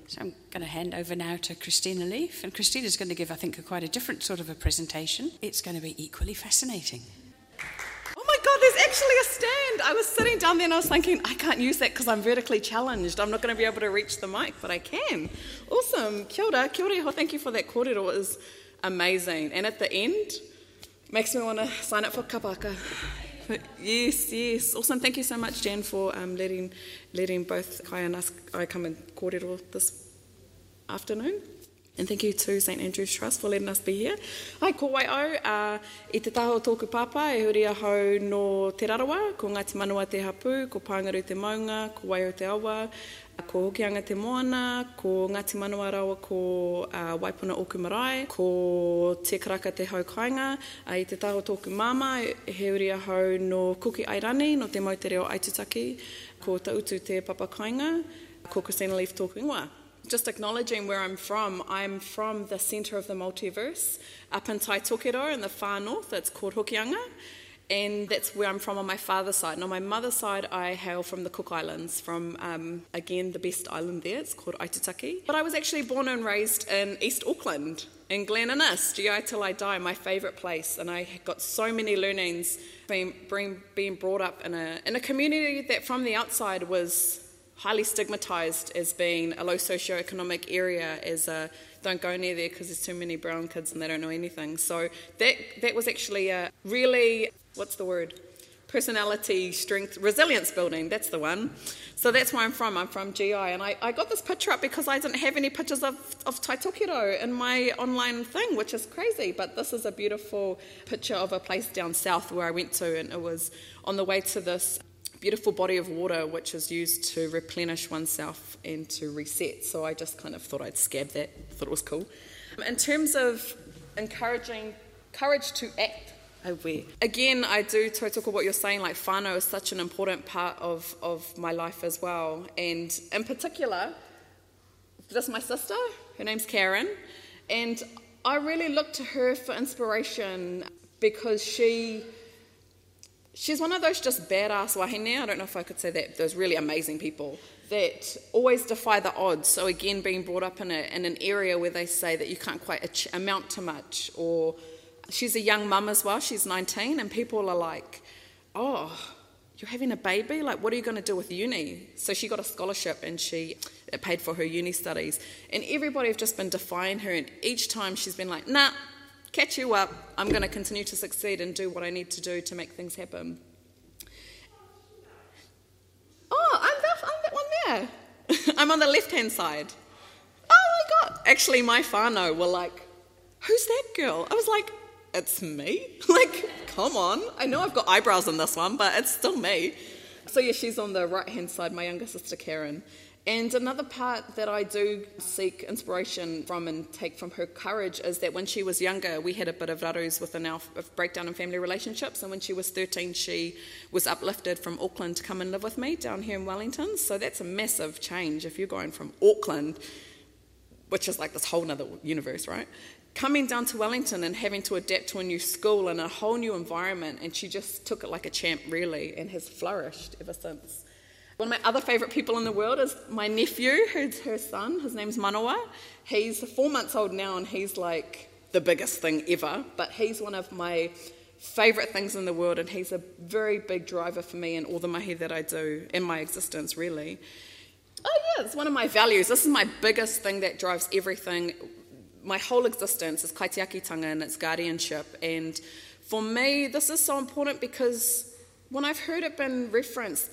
So I'm going to hand over now to Christina Leaf, and Christina's going to give, I think, quite a different sort of a presentation. It's going to be equally fascinating. Oh my God, there's actually a stand. I was sitting down there and I was thinking, I can't use that because I'm vertically challenged. I'm not going to be able to reach the mic, but I can. Awesome. Kia ora, kia ora iho. Thank you for that kōrero. It was amazing. And at the end, makes me want to sign up for kapaka. Yes. Awesome. Thank you so much, Jan, for letting both Kai and us come and kōrero this afternoon. And thank you to St Andrew's Trust for letting us be here. Ai, ko wai au, I te taho tōku papa, e huri ahau no te rarawa, ko Ngāti Manua te hapu, ko Pāngaru te maunga, ko Waio te awa, ko Hokianga te moana, ko Ngāti Manua rawa ko Waipuna Oku Marae, ko Te Karaka te haukainga, I te taho tōku mama, he huri ahau no Kuki Airani, no te mautere o Aitutaki, ko Tautu te papakainga, ko Christina Leaf tōku ingoa. Just acknowledging where I'm from the centre of the multiverse, up in Taitokero in the far north, it's called Hokianga, and that's where I'm from on my father's side. And on my mother's side, I hail from the Cook Islands, from, again, the best island there, it's called Aitutaki. But I was actually born and raised in East Auckland, in Glen Innes, GI till I die, my favourite place, and I got so many learnings being brought up in a community that from the outside was highly stigmatised as being a low socioeconomic area, as don't go near there because there's too many brown kids and they don't know anything. So that was actually a really, personality, strength, resilience building, that's the one. So that's where I'm from GI. And I got this picture up because I didn't have any pictures of Taitokero in my online thing, which is crazy. But this is a beautiful picture of a place down south where I went to, and it was on the way to this beautiful body of water which is used to replenish oneself and to reset. So I just kind of thought I'd scab that, thought it was cool. In terms of encouraging courage to act, again, I do talk what you're saying, like whānau is such an important part of my life as well. And in particular, this is my sister, her name's Karen, and I really look to her for inspiration because she's one of those just badass wahine, I don't know if I could say that, those really amazing people that always defy the odds. So again, being brought up in an area where they say that you can't quite amount to much, or she's a young mum as well, she's 19, and people are like, oh, you're having a baby? Like, what are you going to do with uni? So she got a scholarship and it paid for her uni studies. And everybody have just been defying her, and each time she's been like, nah, catch you up, I'm going to continue to succeed and do what I need to do to make things happen. Oh, I'm that one there. I'm on the left-hand side. Oh my God. Actually, my whānau were like, who's that girl? I was like, it's me? Like, come on. I know I've got eyebrows in this one, but it's still me. So yeah, she's on the right-hand side, my younger sister Karen. And another part that I do seek inspiration from and take from her courage is that when she was younger, we had a bit of rarus within our breakdown in family relationships. And when she was 13, she was uplifted from Auckland to come and live with me down here in Wellington. So that's a massive change if you're going from Auckland, which is like this whole nother universe, right? Coming down to Wellington and having to adapt to a new school and a whole new environment. And she just took it like a champ, really, and has flourished ever since. One of my other favourite people in the world is my nephew, who's her son. His name's Manawa. He's 4 months old now, and he's like the biggest thing ever. But he's one of my favourite things in the world, and he's a very big driver for me in all the mahi that I do in my existence, really. Oh yeah, it's one of my values. This is my biggest thing that drives everything. My whole existence is kaitiakitanga and its guardianship. And for me, this is so important because when I've heard it been referenced,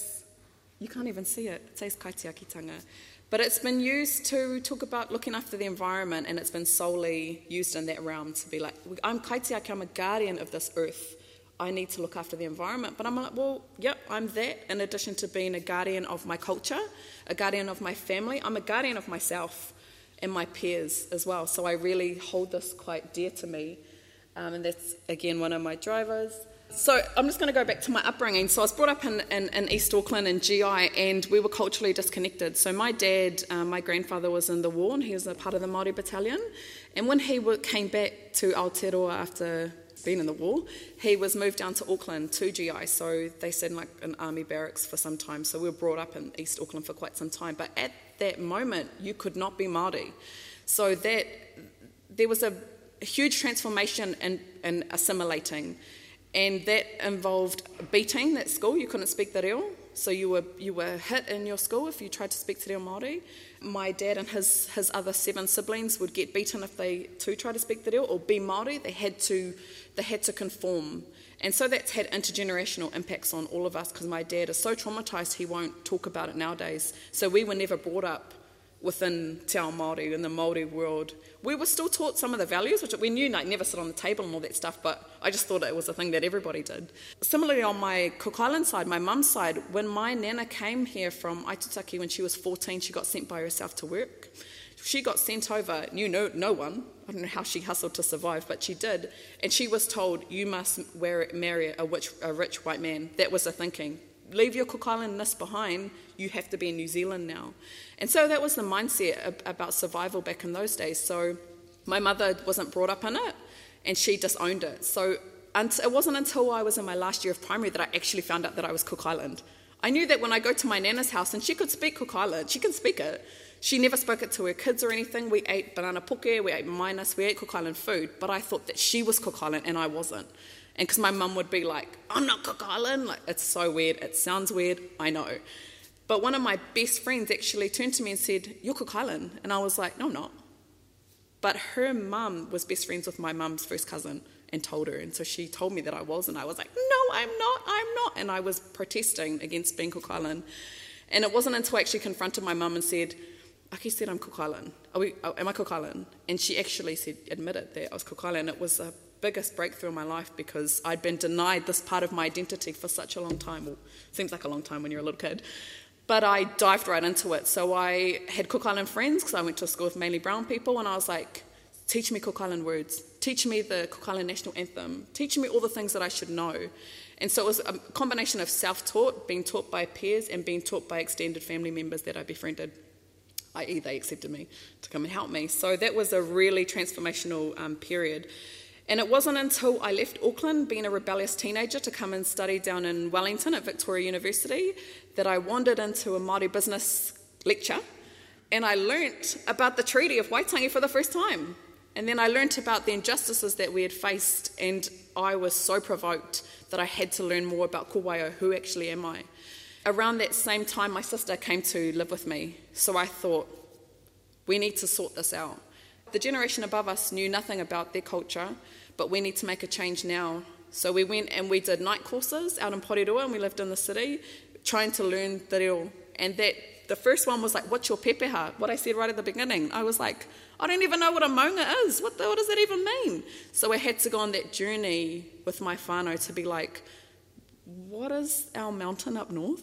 you can't even see it. It says kaitiakitanga. But it's been used to talk about looking after the environment, and it's been solely used in that realm to be like, I'm kaitiaki, I'm a guardian of this earth. I need to look after the environment. But I'm like, well, yep, I'm that. In addition to being a guardian of my culture, a guardian of my family, I'm a guardian of myself and my peers as well. So I really hold this quite dear to me. And that's, again, one of my drivers. So I'm just going to go back to my upbringing. So I was brought up in East Auckland in GI, and we were culturally disconnected. So my dad, my grandfather was in the war, and he was a part of the Māori battalion. And when he came back to Aotearoa after being in the war, he was moved down to Auckland to GI. So they said like an army barracks for some time. So we were brought up in East Auckland for quite some time. But at that moment, you could not be Māori. So that there was a huge transformation in assimilating, and that involved beating at school. You couldn't speak te reo, so you were hit in your school if you tried to speak te reo Māori. My dad and his other 7 siblings would get beaten if they too tried to speak te reo or be Māori. They had to conform. And so that's had intergenerational impacts on all of us, because my dad is so traumatised he won't talk about it nowadays. So we were never brought up within te ao Māori, in the Māori world. We were still taught some of the values, which we knew, like never sit on the table and all that stuff, but I just thought it was a thing that everybody did. Similarly, on my Cook Island side, my mum's side, when my nana came here from Aitutaki when she was 14, she got sent by herself to work. She got sent over, knew no one. I don't know how she hustled to survive, but she did. And she was told, you must marry a rich white man. That was the thinking. Leave your Cook Islandness behind, you have to be in New Zealand now. And so that was the mindset about survival back in those days. So my mother wasn't brought up in it, and she just owned it. So it wasn't until I was in my last year of primary that I actually found out that I was Cook Island. I knew that when I go to my nana's house, and she could speak Cook Island, she can speak it. She never spoke it to her kids or anything. We ate banana poke, we ate minus, we ate Cook Island food, but I thought that she was Cook Island and I wasn't. And because my mum would be like, I'm not Cook Island. Like, it's so weird. It sounds weird. I know. But one of my best friends actually turned to me and said, you're Cook Island. And I was like, no, I'm not. But her mum was best friends with my mum's first cousin and told her. And so she told me that I was. And I was like, no, I'm not. And I was protesting against being Cook Island. And it wasn't until I actually confronted my mum and said, Aki said I'm Cook Island. Am I Cook Island? And she actually admitted that I was Cook Island. It was the biggest breakthrough in my life, because I'd been denied this part of my identity for such a long time. Well, seems like a long time when you're a little kid. But I dived right into it. So I had Cook Island friends, because I went to a school with mainly brown people, and I was like, teach me Cook Island words. Teach me the Cook Island National Anthem. Teach me all the things that I should know. And so it was a combination of self-taught, being taught by peers, and being taught by extended family members that I befriended, i.e. they accepted me to come and help me. So that was a really transformational period. And it wasn't until I left Auckland, being a rebellious teenager, to come and study down in Wellington at Victoria University, that I wandered into a Māori business lecture, and I learnt about the Treaty of Waitangi for the first time. And then I learnt about the injustices that we had faced, and I was so provoked that I had to learn more about ko waio, who actually am I. Around that same time, my sister came to live with me, so I thought, we need to sort this out. The generation above us knew nothing about their culture, but we need to make a change now. So we went and we did night courses out in Porirua, and we lived in the city, trying to learn te reo. And the first one was like, what's your pepeha? What I said right at the beginning. I was like, I don't even know what a maunga is. What does that even mean? So I had to go on that journey with my whānau to be like, what is our mountain up north?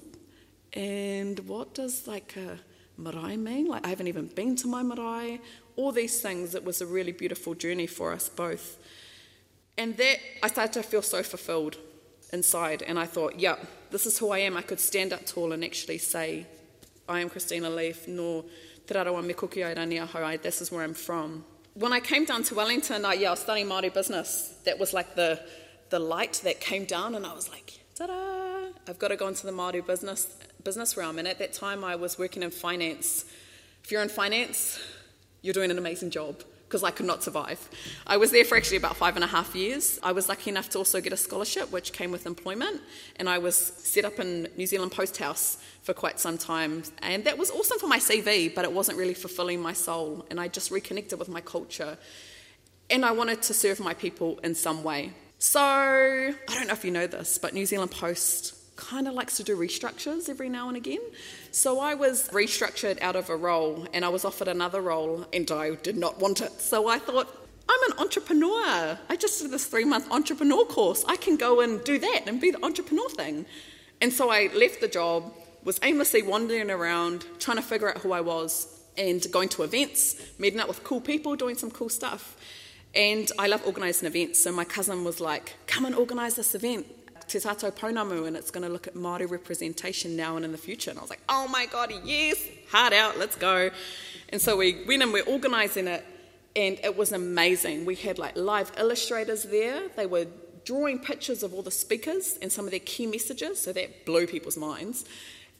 And what does like a marae mean? Like, I haven't even been to my marae. All these things. It was a really beautiful journey for us both. And that, I started to feel so fulfilled inside. And I thought, yeah, this is who I am. I could stand up tall and actually say, I am Christina Leaf, no te rarawa me kuki ai rani ahau, this is where I'm from. When I came down to Wellington, I was studying Māori business. That was like the light that came down, and I was like, ta-da, I've got to go into the Māori business realm. And at that time, I was working in finance. If you're in finance, you're doing an amazing job, because I could not survive. I was there for actually about 5.5 years. I was lucky enough to also get a scholarship, which came with employment, and I was set up in New Zealand Post House for quite some time. And that was awesome for my CV, but it wasn't really fulfilling my soul, and I just reconnected with my culture. And I wanted to serve my people in some way. So, I don't know if you know this, but New Zealand Post kind of likes to do restructures every now and again. So I was restructured out of a role, and I was offered another role, and I did not want it. So I thought, I'm an entrepreneur. I just did this 3-month entrepreneur course. I can go and do that and be the entrepreneur thing. And so I left the job, was aimlessly wandering around, trying to figure out who I was, and going to events, meeting up with cool people, doing some cool stuff. And I love organising events, so my cousin was like, come and organise this event, Te Tātou Pounamu, and it's going to look at Māori representation now and in the future. And I was like, oh my God, yes, hard out, let's go. And so we went and we're organising it, and it was amazing. We had like live illustrators there. They were drawing pictures of all the speakers and some of their key messages, so that blew people's minds.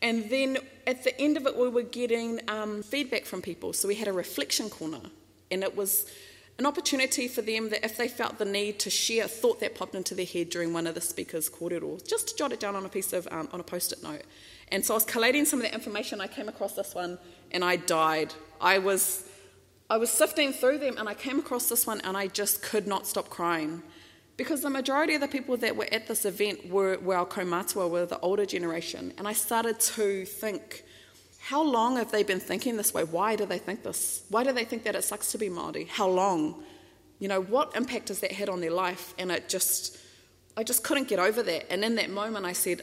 And then at the end of it, we were getting feedback from people. So we had a reflection corner, and it was an opportunity for them that if they felt the need to share a thought that popped into their head during one of the speakers' kōrero, just to jot it down on a piece of, on a post-it note. And so I was collating some of that information. I came across this one, and I died. I was sifting through them, and I came across this one, and I just could not stop crying. Because the majority of the people that were at this event were our kaumātua, were the older generation. And I started to think, how long have they been thinking this way? Why do they think this? Why do they think that it sucks to be Māori? How long? You know, what impact has that had on their life? And I just couldn't get over that. And in that moment I said,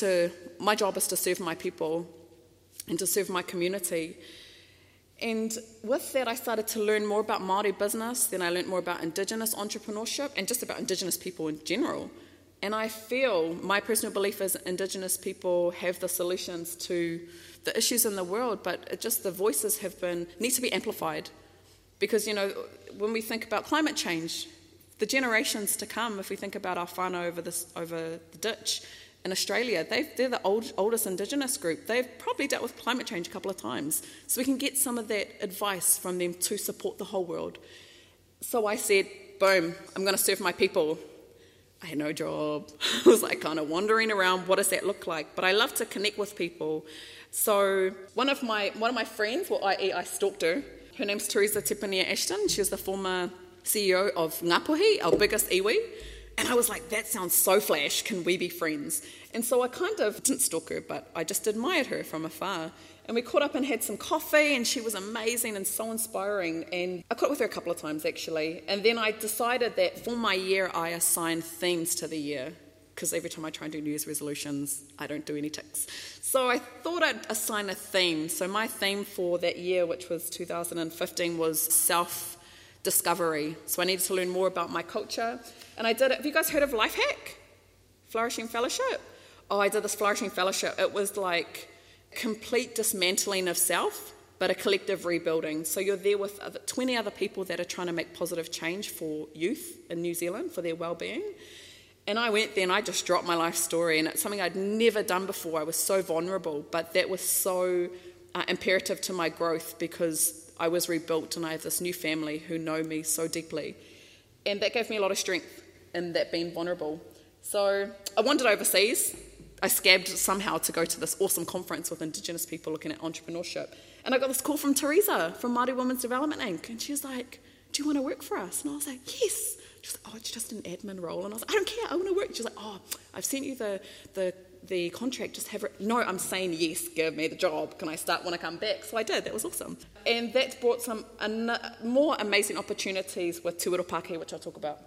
my job is to serve my people and to serve my community. And with that, I started to learn more about Māori business. Then I learned more about Indigenous entrepreneurship and just about Indigenous people in general. And I feel, my personal belief is Indigenous people have the solutions to the issues in the world, but the voices need to be amplified. Because, you know, when we think about climate change, the generations to come, if we think about our whānau over the ditch, in Australia, they're the oldest Indigenous group. They've probably dealt with climate change a couple of times. So we can get some of that advice from them to support the whole world. So I said, boom, I'm going to serve my people. I had no job. I was like kind of wandering around, what does that look like? But I love to connect with people. So one of my friends, I stalked her. Her name's Teresa Tepania Ashton. She was the former CEO of Ngapuhi, our biggest iwi. And I was like, that sounds so flash, can we be friends? And so I kind of didn't stalk her, but I just admired her from afar. And we caught up and had some coffee, and she was amazing and so inspiring. And I caught up with her a couple of times, actually. And then I decided that for my year, I assign themes to the year, because every time I try and do New Year's resolutions, I don't do any ticks. So I thought I'd assign a theme. So my theme for that year, which was 2015, was self-discovery. So I needed to learn more about my culture. And I did it. Have you guys heard of Lifehack? Flourishing Fellowship? Oh, I did this Flourishing Fellowship. It was like complete dismantling of self, but a collective rebuilding. So you're there with 20 other people that are trying to make positive change for youth in New Zealand, for their well-being. And I went there and I just dropped my life story, and it's something I'd never done before. I was so vulnerable, but that was so imperative to my growth, because I was rebuilt and I have this new family who know me so deeply. And that gave me a lot of strength in that being vulnerable. So I wandered overseas. I scabbed somehow to go to this awesome conference with Indigenous people looking at entrepreneurship. And I got this call from Teresa from Māori Women's Development Inc. And she was like, do you want to work for us? And I was like, yes. She was like, oh, it's just an admin role. And I was like, I don't care, I want to work. She was like, oh, I've sent you the contract, just have it. No, I'm saying yes, give me the job. Can I start when I come back? So I did, that was awesome. And that's brought some more amazing opportunities with Te Uropaki, which I'll talk about.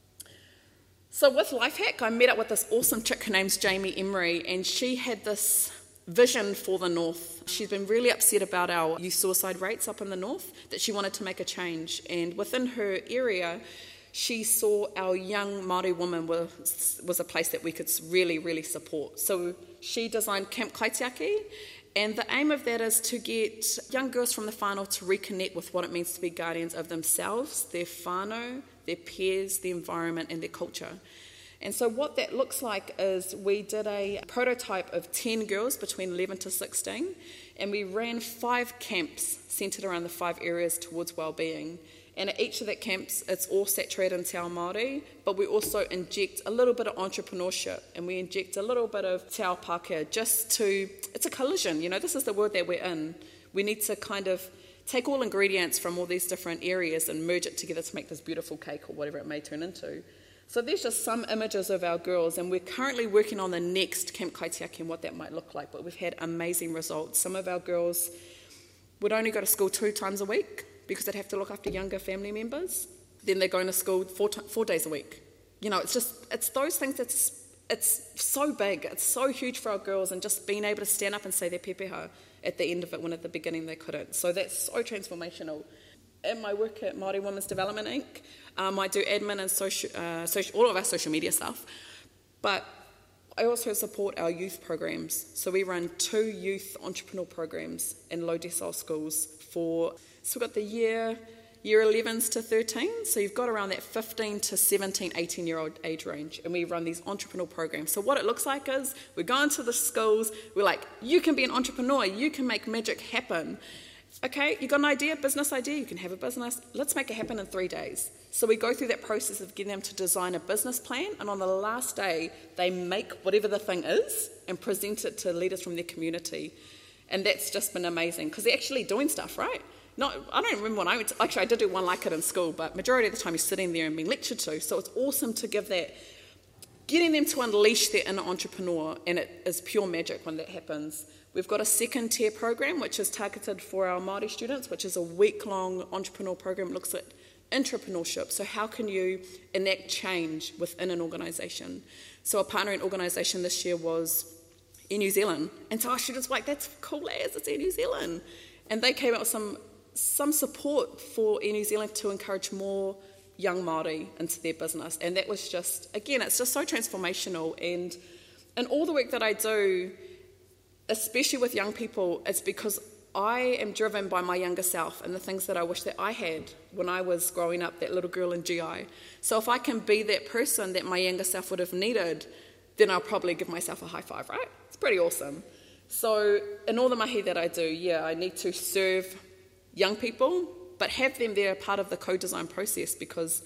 So with Lifehack, I met up with this awesome chick, her name's Jamie Emery, and she had this vision for the North. She's been really upset about our youth suicide rates up in the North, that she wanted to make a change. And within her area, she saw our young Māori women was a place that we could really, really support. So she designed Camp Kaitiaki, and the aim of that is to get young girls from the whānau to reconnect with what it means to be guardians of themselves, their whānau, their peers, the environment, and their culture. And so what that looks like is we did a prototype of 10 girls between 11 to 16, and we ran 5 camps centred around the 5 areas towards wellbeing. And at each of the camps, it's all saturated in te ao Māori, but we also inject a little bit of entrepreneurship, and we inject a little bit of te ao Pākehā, it's a collision, this is the world that we're in. We need to kind of take all ingredients from all these different areas and merge it together to make this beautiful cake or whatever it may turn into. So there's just some images of our girls, and we're currently working on the next Camp Kaitiaki and what that might look like, but we've had amazing results. Some of our girls would only go to school 2 times a week, because they'd have to look after younger family members. Then they're going to school 4 days a week. It's those things it's so big, it's so huge for our girls, and just being able to stand up and say their pepeha at the end of it when at the beginning they couldn't. So that's so transformational. In my work at Māori Women's Development Inc., I do admin and all of our social media stuff, but I also support our youth programs. So we run 2 youth entrepreneur programs in low decile schools So we've got the year year 11s to 13. So you've got around that 15 to 17, 18-year-old age range. And we run these entrepreneur programs. So what it looks like is we go into the schools. We're like, you can be an entrepreneur. You can make magic happen. Okay, you got an idea, business idea. You can have a business. Let's make it happen in 3 days. So we go through that process of getting them to design a business plan. And on the last day, they make whatever the thing is and present it to leaders from their community. And that's just been amazing because they're actually doing stuff, right? I don't remember when I went to, actually I did do one like it in school, but majority of the time you're sitting there and being lectured to. So it's awesome to give that, getting them to unleash their inner entrepreneur, and it is pure magic when that happens. We've got a second tier program which is targeted for our Māori students, which is a week-long entrepreneur program. It looks at entrepreneurship. So how can you enact change within an organisation? So a partnering organisation this year was Air New Zealand. And so our students were like, that's cool as, it's Air New Zealand. And they came up with some support for Air New Zealand to encourage more young Māori into their business. And that was just, again, it's just so transformational. And in all the work that I do, especially with young people, it's because I am driven by my younger self and the things that I wish that I had when I was growing up, that little girl in GI. So if I can be that person that my younger self would have needed, then I'll probably give myself a high five, right? It's pretty awesome. So in all the mahi that I do, I need to serve young people, but have them there part of the co-design process, because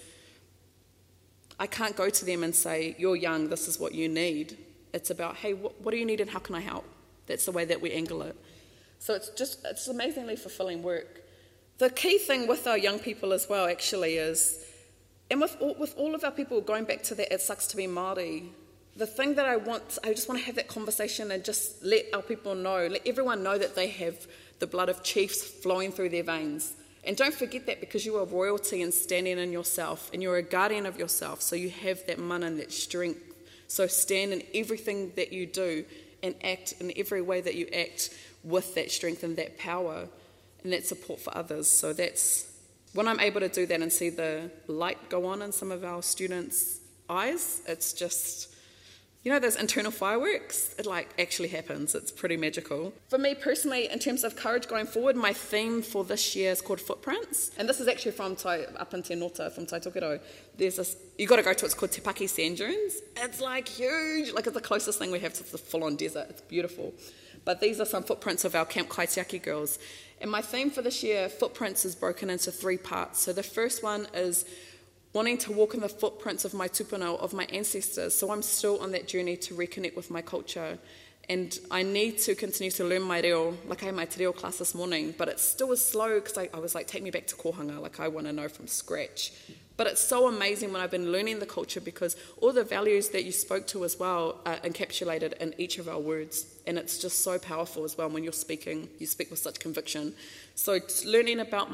I can't go to them and say, you're young, this is what you need. It's about, hey, what do you need and how can I help? That's the way that we angle it. So it's amazingly fulfilling work. The key thing with our young people as well, actually, is, and with all of our people, going back to that, it sucks to be Māori, the thing that I just want to have that conversation and just let our people know, let everyone know that they have the blood of chiefs flowing through their veins. And don't forget that, because you are royalty and standing in yourself, and you're a guardian of yourself, so you have that mana and that strength. So stand in everything that you do and act in every way that you act with that strength and that power and that support for others. So that's, when I'm able to do that and see the light go on in some of our students' eyes, it's just, you know, those internal fireworks, it like actually happens. It's pretty magical. For me personally, in terms of courage going forward, my theme for this year is called Footprints. And this is actually from up in Te Nota, from Taitokero. There's this, you got to go to, it's called Te Paki Sand Dunes. It's like huge, like it's the closest thing we have to the full-on desert. It's beautiful. But these are some footprints of our Camp Kaitiaki girls. And my theme for this year, Footprints, is broken into 3 parts. So the first one is wanting to walk in the footprints of my tupuna, of my ancestors. So I'm still on that journey to reconnect with my culture. And I need to continue to learn my reo. Like I had my te reo class this morning, but it still was slow because I was like, take me back to kohanga. Like I want to know from scratch. But it's so amazing when I've been learning the culture, because all the values that you spoke to as well are encapsulated in each of our words. And it's just so powerful as well when you're speaking. You speak with such conviction. So learning about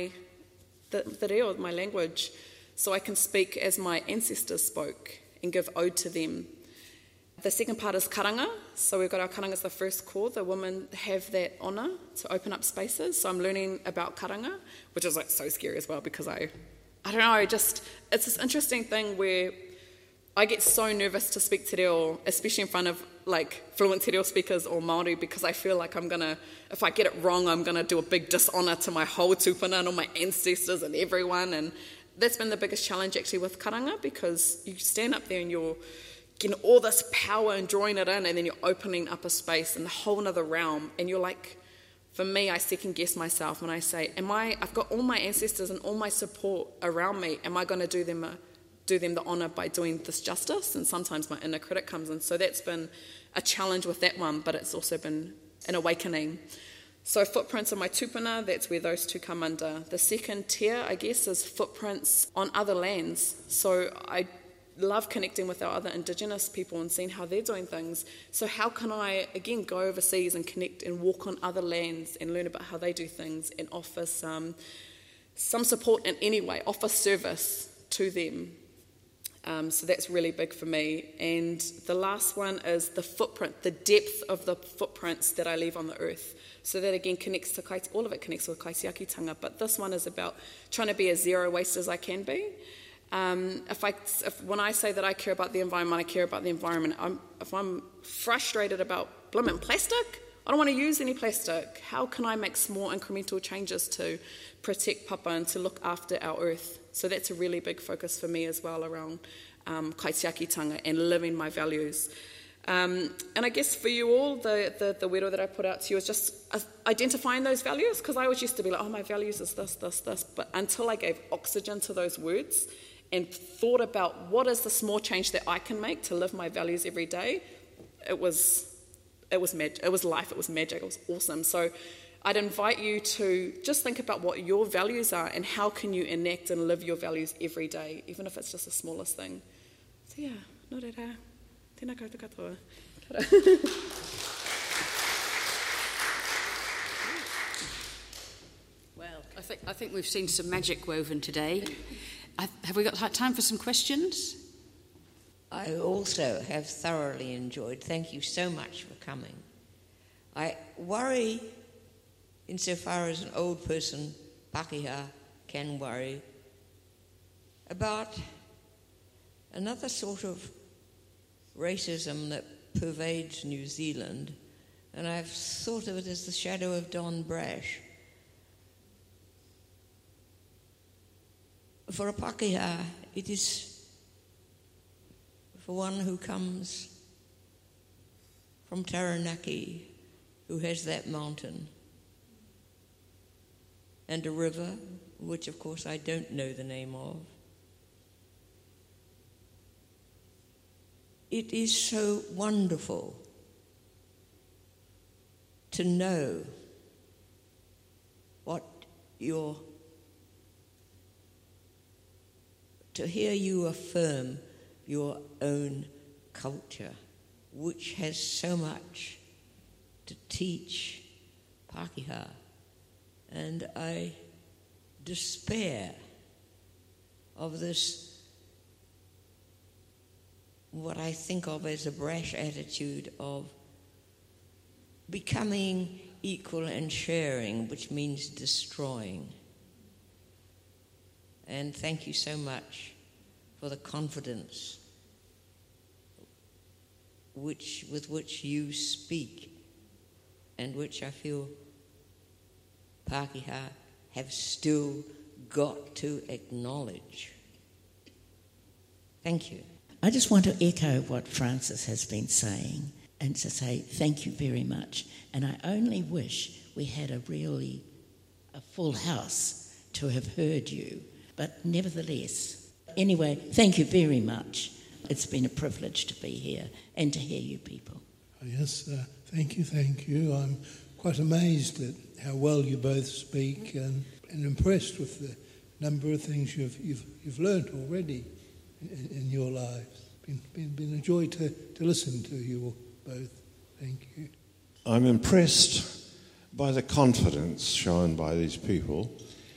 the reo, my language, so I can speak as my ancestors spoke and give ode to them. The second part is karanga. So we've got our karanga as the first core. The women have that honour to open up spaces. So I'm learning about karanga, which is like so scary as well, because I don't know, it's this interesting thing where I get so nervous to speak te reo, especially in front of like fluent te reo speakers or Māori, because I feel like if I get it wrong, I'm going to do a big dishonour to my whole tupuna and all my ancestors and everyone. And that's been the biggest challenge actually with karanga, because you stand up there and you're getting all this power and drawing it in, and then you're opening up a space in a whole other realm, and you're like, for me, I second guess myself when I say, I've got all my ancestors and all my support around me, am I going to do them the honour by doing this justice? And sometimes my inner critic comes in. So that's been a challenge with that one, but it's also been an awakening. So footprints of my tupuna, that's where those two come under. The second tier, I guess, is footprints on other lands. So I love connecting with our other Indigenous people and seeing how they're doing things. So how can I, again, go overseas and connect and walk on other lands and learn about how they do things and offer some support in any way, offer service to them. So that's really big for me. And the last one is the footprint, the depth of the footprints that I leave on the earth. So that again connects to all of it connects with kaitiakitanga, but this one is about trying to be as zero waste as I can be. When I say that I care about the environment, I care about the environment. If I'm frustrated about blimmin' plastic, I don't want to use any plastic. How can I make small incremental changes to protect papa and to look after our earth? So that's a really big focus for me as well around kaitiakitanga and living my values. And I guess for you all, the wero that I put out to you is just identifying those values, because I always used to be like, oh, my values is this, this, this. But until I gave oxygen to those words and thought about what is the small change that I can make to live my values every day, it was magic. It was life. It was magic. It was awesome. So I'd invite you to just think about what your values are and how can you enact and live your values every day, even if it's just the smallest thing. So yeah, no reira. Tēnā koutou katoa. Well, I think we've seen some magic woven today. Have we got time for some questions? I also have thoroughly enjoyed. Thank you so much for coming. I worry, insofar as an old person, Pākehā, can worry, about another sort of racism that pervades New Zealand, and I've thought of it as the shadow of Don Brash. For a Pākehā, it is for one who comes from Taranaki, who has that mountain, and a river, which of course I don't know the name of. It is so wonderful to know to hear you affirm your own culture, which has so much to teach Pākehā. And I despair of this, what I think of as a brash attitude of becoming equal and sharing, which means destroying. And thank you so much for the confidence with which you speak, and which I feel Pākehā have still got to acknowledge. Thank you. I just want to echo what Francis has been saying and to say thank you very much. And I only wish we had a full house to have heard you. But nevertheless, anyway, thank you very much. It's been a privilege to be here and to hear you people. Yes, thank you. I'm quite amazed at how well you both speak, and impressed with the number of things you've learnt already in your lives. Been a joy to listen to you both. Thank you. I'm impressed by the confidence shown by these people.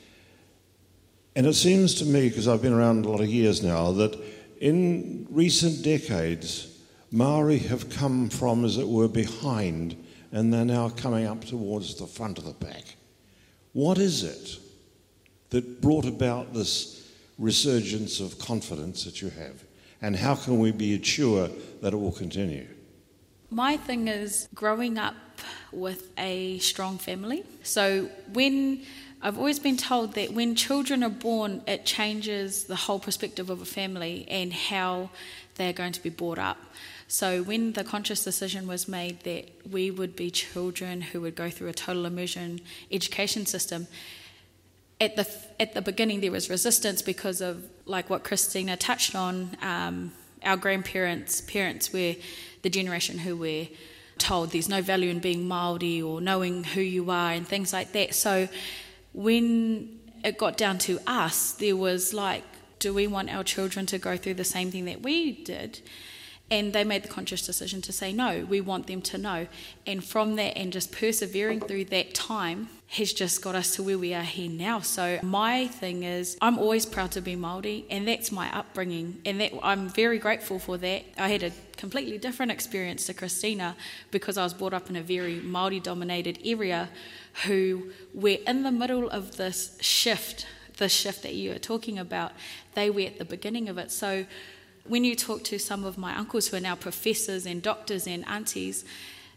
And it seems to me, because I've been around a lot of years now, that in recent decades, Māori have come from, as it were, behind, and they're now coming up towards the front of the pack. What is it that brought about this resurgence of confidence that you have? And how can we be sure that it will continue? My thing is growing up with a strong family. So I've always been told that when children are born, it changes the whole perspective of a family and how they're going to be brought up. So when the conscious decision was made that we would be children who would go through a total immersion education system, at the beginning there was resistance because of, like what Christina touched on, our grandparents' parents were the generation who were told there's no value in being Māori or knowing who you are and things like that. So when it got down to us, there was like, do we want our children to go through the same thing that we did? And they made the conscious decision to say, no, we want them to know. And from that, and just persevering through that time, has just got us to where we are here now. So my thing is, I'm always proud to be Māori, and that's my upbringing. And that I'm very grateful for that. I had a completely different experience to Christina because I was brought up in a very Māori-dominated area who were in the middle of this shift that you are talking about. They were at the beginning of it. So when you talk to some of my uncles who are now professors and doctors and aunties,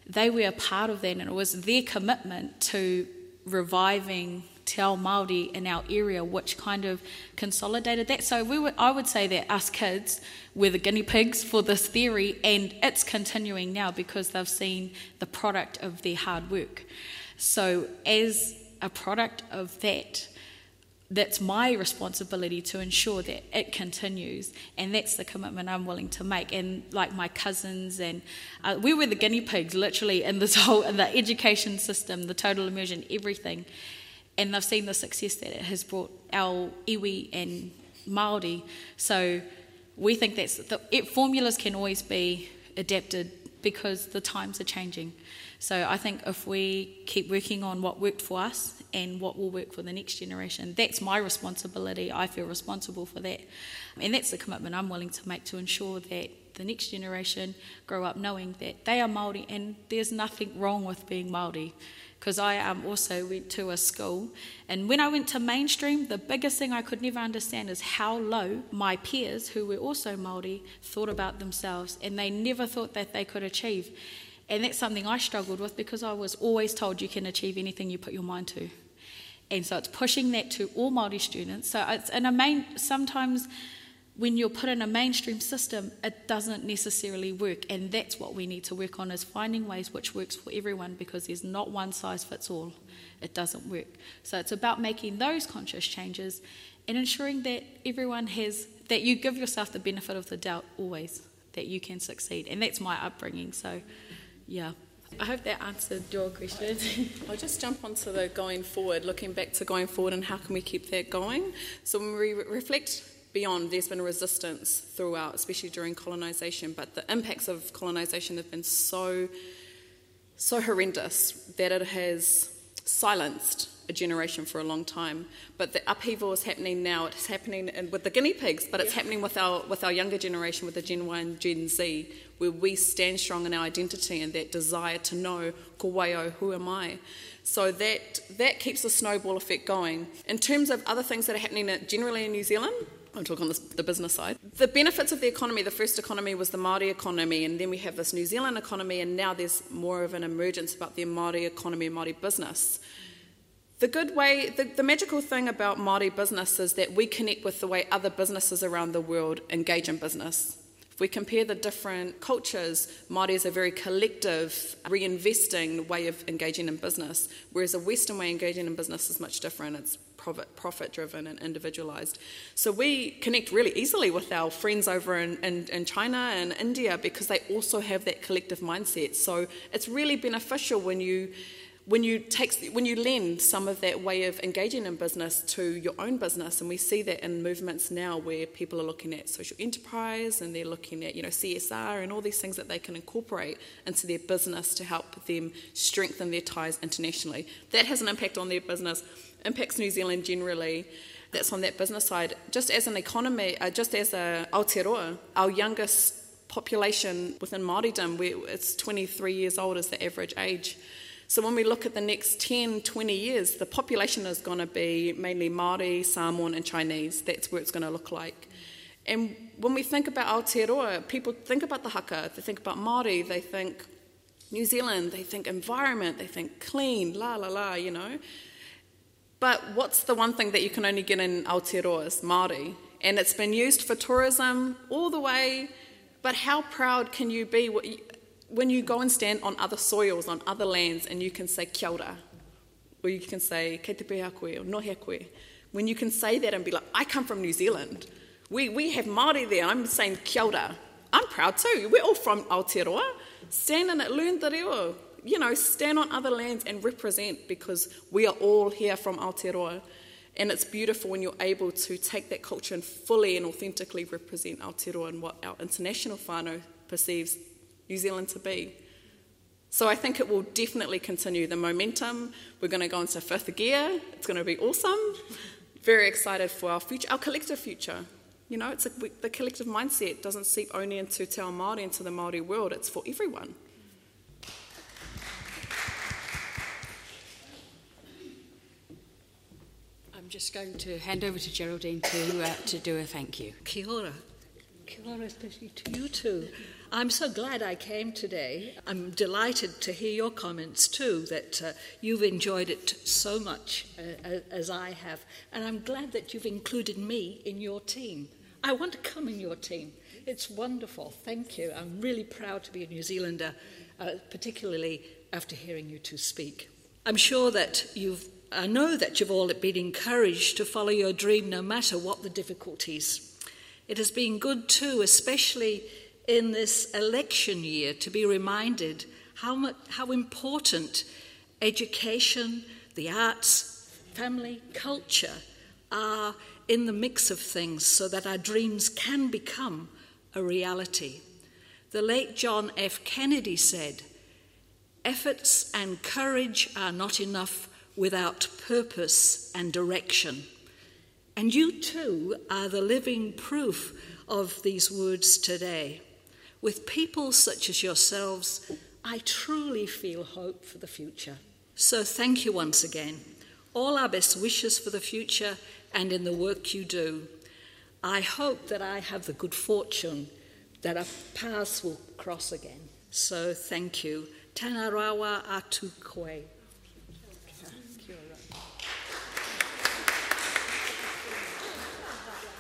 they were a part of that, and it was their commitment to reviving Te Ao Māori in our area, which kind of consolidated that. So I would say that us kids were the guinea pigs for this theory, and it's continuing now because they've seen the product of their hard work. So as a product of that, that's my responsibility to ensure that it continues, and that's the commitment I'm willing to make. And like my cousins, and we were the guinea pigs literally in this whole, in the education system, the total immersion, everything. And they've seen the success that it has brought our iwi and Māori. So we think formulas can always be adapted because the times are changing. So I think if we keep working on what worked for us and what will work for the next generation, that's my responsibility. I feel responsible for that. And that's the commitment I'm willing to make to ensure that the next generation grow up knowing that they are Māori and there's nothing wrong with being Māori. Because I also went to a school, and when I went to mainstream, the biggest thing I could never understand is how low my peers, who were also Māori, thought about themselves, and they never thought that they could achieve. And that's something I struggled with because I was always told you can achieve anything you put your mind to. And so it's pushing that to all Māori students. So it's sometimes when you're put in a mainstream system, it doesn't necessarily work, and that's what we need to work on, is finding ways which works for everyone, because there's not one size fits all. It doesn't work. So it's about making those conscious changes and ensuring that everyone that you give yourself the benefit of the doubt always, that you can succeed. And that's my upbringing. So yeah, I hope that answered your question. I'll just jump onto the going forward, looking back to going forward and how can we keep that going. So when we reflect beyond, there's been resistance throughout, especially during colonisation, but the impacts of colonisation have been so horrendous that it has silenced a generation for a long time. But the upheaval is happening now. It's happening with the guinea pigs, but it's happening with our younger generation, with the Gen Y and Gen Z, where we stand strong in our identity and that desire to know, ko waio, who am I? So that keeps the snowball effect going. In terms of other things that are happening generally in New Zealand, I'll talk on the business side. The benefits of the economy, the first economy was the Māori economy, and then we have this New Zealand economy, and now there's more of an emergence about the Māori economy and Māori business. The magical thing about Māori business is that we connect with the way other businesses around the world engage in business. If we compare the different cultures, Māori is a very collective, reinvesting way of engaging in business, whereas a Western way of engaging in business is much different. It's profit-driven and individualised. So we connect really easily with our friends over in China and India because they also have that collective mindset. So it's really beneficial when you lend some of that way of engaging in business to your own business, and we see that in movements now where people are looking at social enterprise and they're looking at CSR and all these things that they can incorporate into their business to help them strengthen their ties internationally. That has an impact on their business, impacts New Zealand generally. That's on that business side. Just as an economy, just as a Aotearoa, our youngest population within Māoridom, it's 23 years old is the average age. So when we look at the next 10, 20 years, the population is going to be mainly Māori, Samoan and Chinese. That's where it's going to look like. And when we think about Aotearoa, people think about the haka, they think about Māori, they think New Zealand, they think environment, they think clean, But what's the one thing that you can only get in Aotearoa is Māori. And it's been used for tourism all the way, but how proud can you be when you go and stand on other soils, on other lands, and you can say kia ora, or you can say kei te pēhea koe, or nohea koe. When you can say that and be like, I come from New Zealand. We have Māori there, I'm saying kia ora. I'm proud too. We're all from Aotearoa. Stand in it, learn te reo. Stand on other lands and represent, because we are all here from Aotearoa. And it's beautiful when you're able to take that culture and fully and authentically represent Aotearoa and what our international whānau perceives New Zealand to be. So I think it will definitely continue the momentum. We're going to go into fifth gear. It's going to be awesome. Very excited for our future, our collective future. It's the collective mindset doesn't seep only into Te Ao Māori, into the Māori world. It's for everyone. I'm just going to hand over to Geraldine to do a thank you. Kia ora. kia ora, especially to you two. I'm so glad I came today. I'm delighted to hear your comments too, that you've enjoyed it so much as I have. And I'm glad that you've included me in your team. I want to come in your team. It's wonderful. Thank you. I'm really proud to be a New Zealander, particularly after hearing you two speak. I'm sure that I know that you've all been encouraged to follow your dream no matter what the difficulties. It has been good too, especially in this election year, to be reminded how important education, the arts, family, culture are in the mix of things so that our dreams can become a reality. The late John F. Kennedy said, "Efforts and courage are not enough without purpose and direction." And you too are the living proof of these words today. With people such as yourselves, I truly feel hope for the future. So thank you once again. All our best wishes for the future and in the work you do. I hope that I have the good fortune that our paths will cross again. So thank you. Tēnā rawa atu koe.